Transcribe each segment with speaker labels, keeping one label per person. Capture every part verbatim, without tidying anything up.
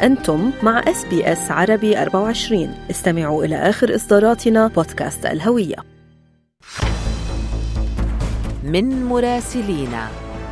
Speaker 1: أنتم مع إس بي إس عربي أربعة وعشرين. استمعوا إلى آخر إصداراتنا بودكاست الهوية.
Speaker 2: من مراسلينا.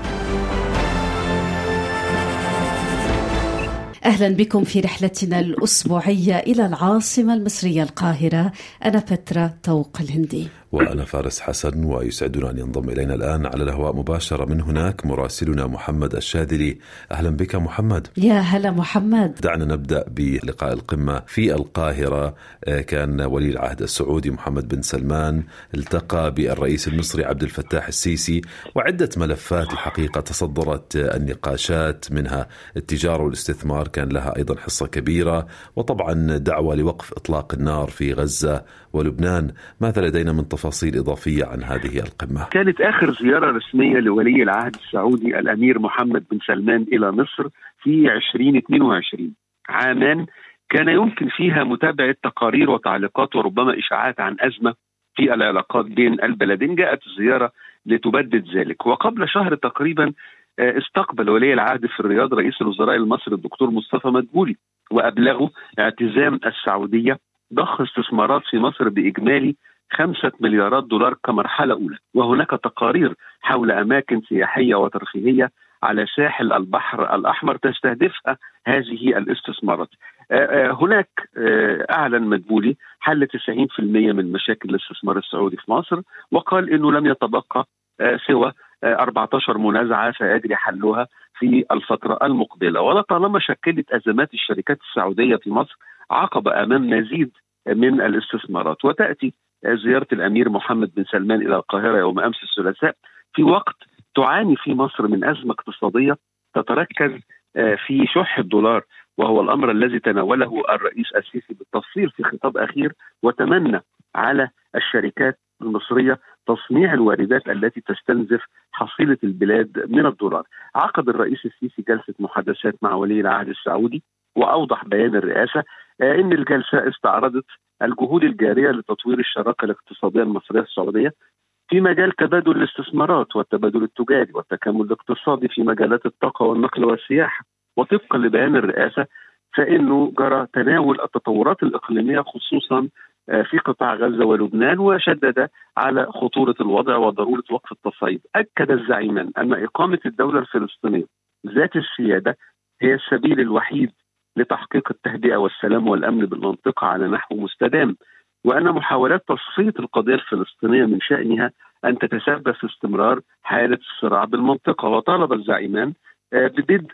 Speaker 3: أهلا بكم في رحلتنا الأسبوعية إلى العاصمة المصرية القاهرة. أنا فترة طوق الهندي
Speaker 4: وأنا فارس حسن، ويسعدنا أن ينضم إلينا الآن على الهواء مباشرة من هناك مراسلنا محمد الشاذلي. أهلا بك محمد.
Speaker 3: يا هلا محمد.
Speaker 4: دعنا نبدأ بلقاء القمة في القاهرة. كان ولي العهد السعودي محمد بن سلمان التقى بالرئيس المصري عبد الفتاح السيسي، وعدة ملفات الحقيقة تصدرت النقاشات، منها التجارة والاستثمار كان لها أيضا حصة كبيرة، وطبعا دعوة لوقف إطلاق النار في غزة ولبنان. ماذا لدينا من تفاصيل إضافية عن هذه القمة؟
Speaker 5: كانت آخر زيارة رسمية لولي العهد السعودي الأمير محمد بن سلمان إلى مصر في عشرين اثنين وعشرين، عامان كان يمكن فيها متابعة تقارير وتعليقات وربما إشاعات عن أزمة في العلاقات بين البلدين. جاءت الزيارة لتبدد ذلك، وقبل شهر تقريبا استقبل ولي العهد في الرياض رئيس الوزراء المصري الدكتور مصطفى مدبولي، وأبلغه اعتزام السعودية ضخ استثمارات في مصر بإجمالي خمسة مليارات دولار كمرحلة أولى، وهناك تقارير حول أماكن سياحية وترفيهية على ساحل البحر الأحمر تستهدفها هذه الاستثمارات. هناك أعلن مدبولي حل تسعين بالمئة من مشاكل الاستثمار السعودي في مصر، وقال إنه لم يتبقى سوى أربعة عشر منازعة سيجري حلها في الفترة المقبلة. ولطالما شكلت أزمات الشركات السعودية في مصر عقبة أمام مزيد من الاستثمارات، وتأتي زيارة الأمير محمد بن سلمان إلى القاهرة يوم أمس الثلاثاء في وقت تعاني في مصر من أزمة اقتصادية تتركز في شح الدولار، وهو الأمر الذي تناوله الرئيس السيسي بالتفصيل في خطاب أخير، وتمنى على الشركات المصرية تصنيع الواردات التي تستنزف حصيلة البلاد من الدولار. عقد الرئيس السيسي جلسة محادثات مع ولي العهد السعودي، وأوضح بيان الرئاسة أن الجلسة استعرضت الجهود الجارية لتطوير الشراكة الاقتصادية المصرية السعودية في مجال تبادل الاستثمارات والتبادل التجاري والتكامل الاقتصادي في مجالات الطاقة والنقل والسياحة. وطبقا لبيان الرئاسة فإنه جرى تناول التطورات الإقليمية خصوصا في قطاع غزة ولبنان، وشدد على خطورة الوضع وضرورة وقف التصعيد. أكد الزعيمان أن إقامة الدولة الفلسطينية ذات السيادة هي السبيل الوحيد لتحقيق التهدئة والسلام والأمن بالمنطقة على نحو مستدام، وأن محاولات تصفية القضية الفلسطينية من شأنها أن تتسبب في استمرار حالة الصراع بالمنطقة. وطالب الزعيمان ببدء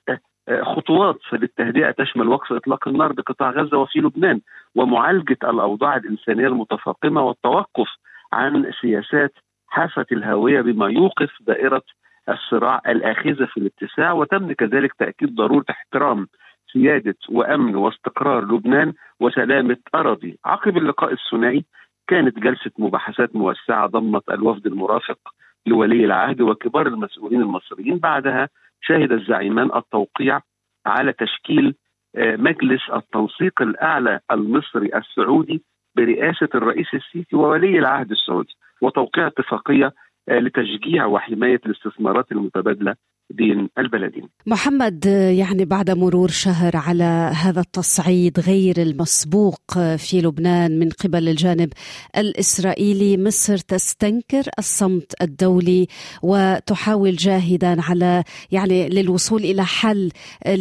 Speaker 5: خطوات للتهدئة تشمل وقف إطلاق النار بقطاع غزة وفي لبنان، ومعالجة الأوضاع الإنسانية المتفاقمة، والتوقف عن سياسات حافة الهوية بما يوقف دائرة الصراع الآخذة في الاتساع. وتم كذلك تأكيد ضرورة احترام سيادة وأمن واستقرار لبنان وسلامة أراضي. عقب اللقاء الثنائي كانت جلسة مباحثات موسعة ضمت الوفد المرافق لولي العهد وكبار المسؤولين المصريين. بعدها شهد الزعيمان التوقيع على تشكيل مجلس التنسيق الأعلى المصري السعودي برئاسة الرئيس السيسي وولي العهد السعودي، وتوقيع اتفاقية لتشجيع وحماية الاستثمارات المتبادلة بين البلدين.
Speaker 3: محمد، يعني بعد مرور شهر على هذا التصعيد غير المسبوق في لبنان من قبل الجانب الإسرائيلي، مصر تستنكر الصمت الدولي وتحاول جاهدا على يعني للوصول إلى حل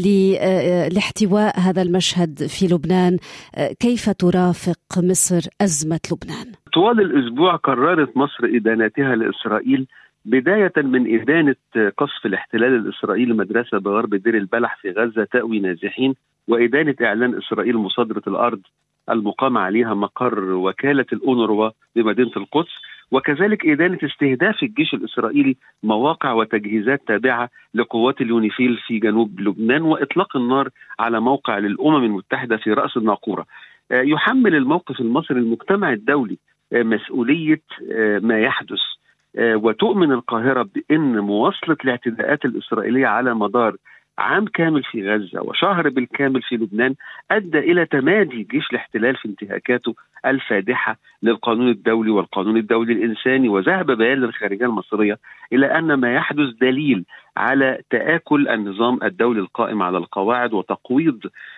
Speaker 3: لاحتواء هذا المشهد في لبنان. كيف ترافق مصر أزمة لبنان؟
Speaker 5: طوال الأسبوع قررت مصر إدانتها لإسرائيل، بداية من إدانة قصف الاحتلال الإسرائيلي مدرسة بغرب دير البلح في غزة تأوي نازحين، وإدانة إعلان إسرائيل مصادرة الأرض المقام عليها مقر وكالة الأونروا بمدينة القدس، وكذلك إدانة استهداف الجيش الإسرائيلي مواقع وتجهيزات تابعة لقوات اليونيفيل في جنوب لبنان، وإطلاق النار على موقع للأمم المتحدة في رأس الناقورة. يحمل الموقف المصري المجتمع الدولي مسؤولية ما يحدث، وتؤمن القاهرة بأن مواصلة الاعتداءات الإسرائيلية على مدار عام كامل في غزة وشهر بالكامل في لبنان أدى إلى تمادي جيش الاحتلال في انتهاكاته الفادحة للقانون الدولي والقانون الدولي الإنساني. وذهب بيان للخارجية المصرية إلى أن ما يحدث دليل على تآكل النظام الدولي القائم على القواعد وتقويض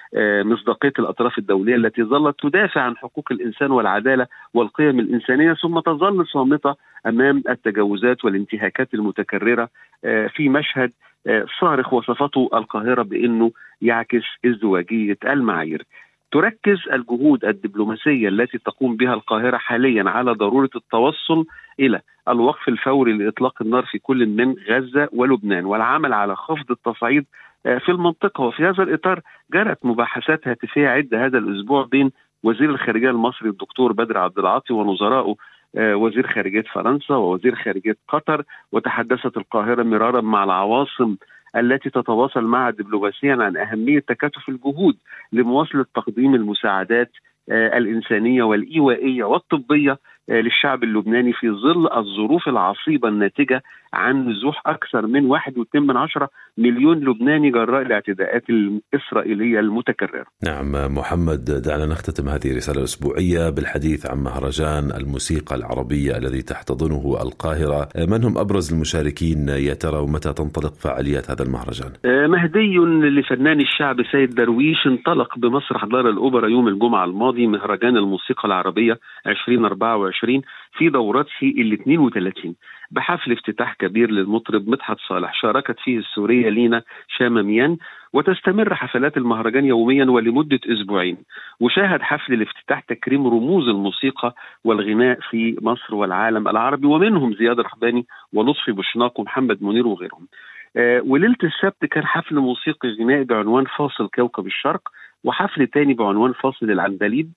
Speaker 5: مصداقية الأطراف الدولية التي ظلت تدافع عن حقوق الإنسان والعدالة والقيم الإنسانية، ثم تظل صامتة أمام التجاوزات والانتهاكات المتكررة في مشهد صارخ وصفته القاهرة بأنه يعكس ازدواجية المعايير. تركز الجهود الدبلوماسية التي تقوم بها القاهرة حاليا على ضرورة التوصل إلى الوقف الفوري لإطلاق النار في كل من غزة ولبنان، والعمل على خفض التصعيد في المنطقة. وفي هذا الإطار جرت مباحثات هاتفية عدة هذا الأسبوع بين وزير الخارجية المصري الدكتور بدر عبد العاطي ونظرائه وزير خارجية فرنسا ووزير خارجية قطر، وتحدثت القاهرة مرارا مع العواصم التي تتواصل معها دبلوماسيا عن أهمية تكاتف الجهود لمواصلة تقديم المساعدات الإنسانية والإيوائية والطبية للشعب اللبناني في ظل الظروف العصيبة الناتجة عن نزوح أكثر من واحد فاصلة اثنين من عشرة مليون لبناني جراء الاعتداءات الإسرائيلية المتكررة.
Speaker 4: نعم محمد، دعنا نختتم هذه الرسالة الأسبوعية بالحديث عن مهرجان الموسيقى العربية الذي تحتضنه القاهرة. من هم أبرز المشاركين يا ترى، ومتى تنطلق فعاليات هذا المهرجان؟
Speaker 5: مهدي لفنان الشعب سيد درويش انطلق بمسرح دار الأوبرا يوم الجمعة الماضي مهرجان الموسيقى العربية ألفين وأربعة وعشرين في دورته الاثنين وثلاثين بحفل افتتاح كبير للمطرب مدحت صالح شاركت فيه السورية لينا شامميان. وتستمر حفلات المهرجان يوميا ولمدة أسبوعين، وشاهد حفل الافتتاح تكريم رموز الموسيقى والغناء في مصر والعالم العربي، ومنهم زياد رحباني ولطفي بوشناق ومحمد منير وغيرهم. آه وليلة السبت كان حفل موسيقي غنائي بعنوان فاصل كوكب الشرق، وحفل تاني بعنوان فاصل العندليب.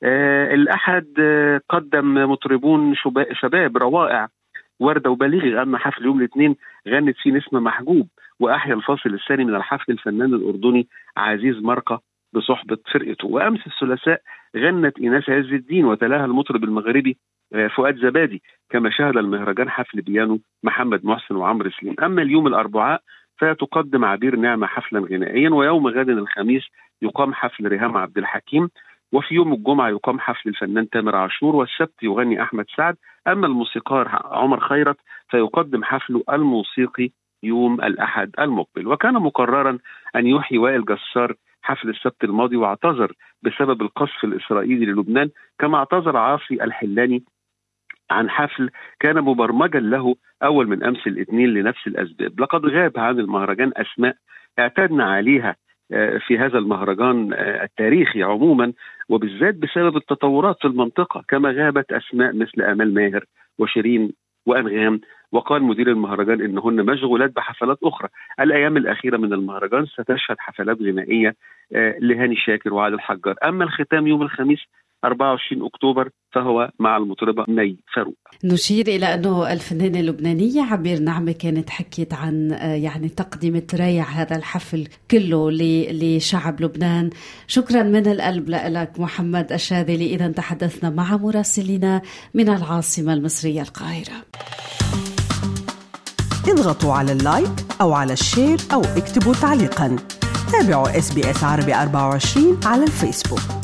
Speaker 5: آه الأحد آه قدم مطربون شباب روائع وردة وبليغ. أما حفل يوم الاثنين غنت فيه نسمة محجوب، وأحيا الفاصل الثاني من الحفل الفنان الأردني عزيز مرقة بصحبة فرقته. وأمس الثلاثاء غنت إيناس عز الدين وتلاها المطرب المغربي فؤاد زبادي، كما شهد المهرجان حفل بيانو محمد محسن وعمرو سليم. أما اليوم الأربعاء فتقدم عبير نعمة حفلا غنائيا، ويوم غد الخميس يقام حفل ريهام عبد الحكيم، وفي يوم الجمعة يقام حفل الفنان تامر عاشور، والسبت يغني أحمد سعد. أما الموسيقار عمر خيرت فيقدم حفله الموسيقي يوم الأحد المقبل. وكان مقررا أن يحيي وائل جسار حفل السبت الماضي، واعتذر بسبب القصف الإسرائيلي للبنان، كما اعتذر عاصي الحلاني عن حفل كان مبرمجا له أول من أمس الاثنين لنفس الأسباب. لقد غاب عن المهرجان أسماء اعتدنا عليها في هذا المهرجان التاريخي عموما، وبالذات بسبب التطورات في المنطقة، كما غابت أسماء مثل آمال ماهر وشيرين وأنغام. وقال مدير المهرجان إنهن مشغولات بحفلات أخرى. الأيام الأخيرة من المهرجان ستشهد حفلات غنائية لهاني شاكر وعادل حجار. أما الختام يوم الخميس أربعة وعشرين أكتوبر فهو مع المطربة ني فاروق.
Speaker 3: نشير إلى أنه الفنانة اللبنانية عبير نعمة كانت حكيت عن يعني تقدمة رائع هذا الحفل كله لشعب لبنان. شكرا من القلب لك محمد الشاذلي. إذا تحدثنا مع مراسلنا من العاصمة المصرية القاهرة.
Speaker 6: اضغطوا على اللايك أو على الشير أو اكتبوا تعليقا. تابعوا إس بي إس عربي أربعة وعشرين على الفيسبوك.